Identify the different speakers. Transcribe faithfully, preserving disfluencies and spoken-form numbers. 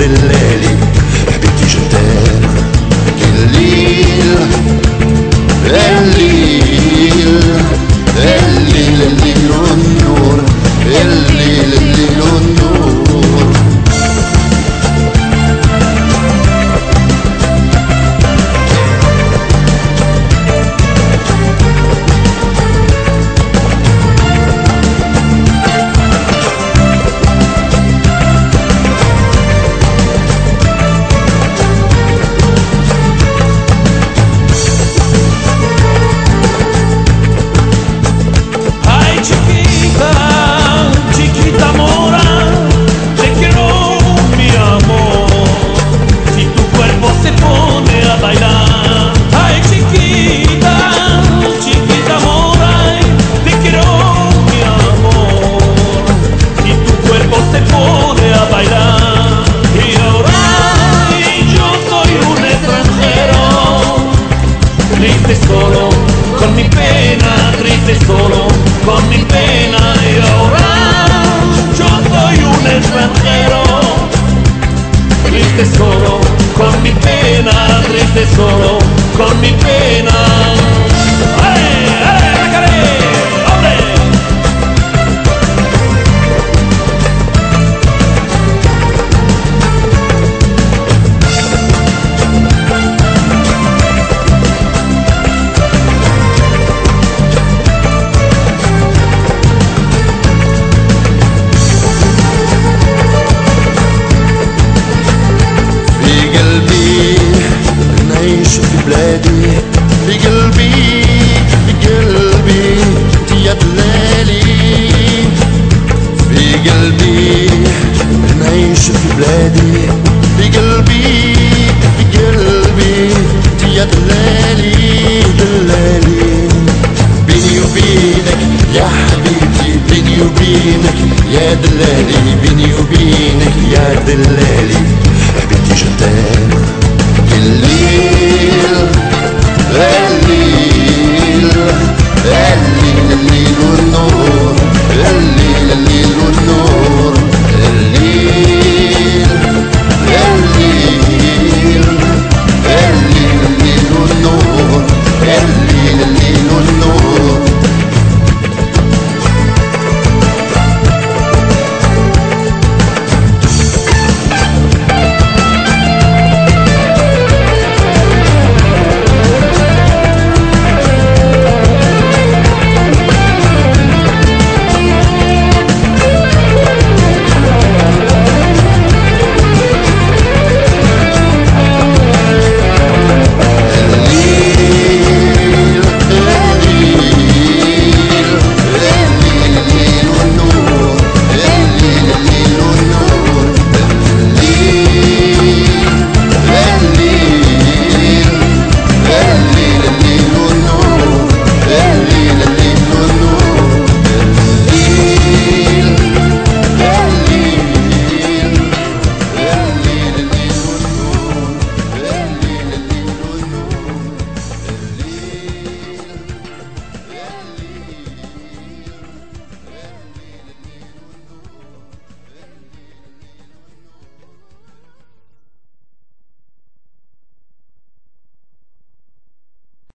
Speaker 1: دلالي حبيبتي جتان الليل الليل الليل الليل والنور الليل الليل والنور
Speaker 2: solo con mi pena, triste solo con mi pena y ahora yo soy un extranjero, triste solo con mi pena, triste solo con mi pena. ¡Ay, ay, Racaré! ¡Hombre!
Speaker 1: بلادي في قلبي في قلبي يا دلالي في قلبي نعيش في بلادي في قلبي في قلبي يا دلالي دلالي بيني وبينك يا حبيبتي بيني وبينك يا دلالي بيني وبينك يا دلالي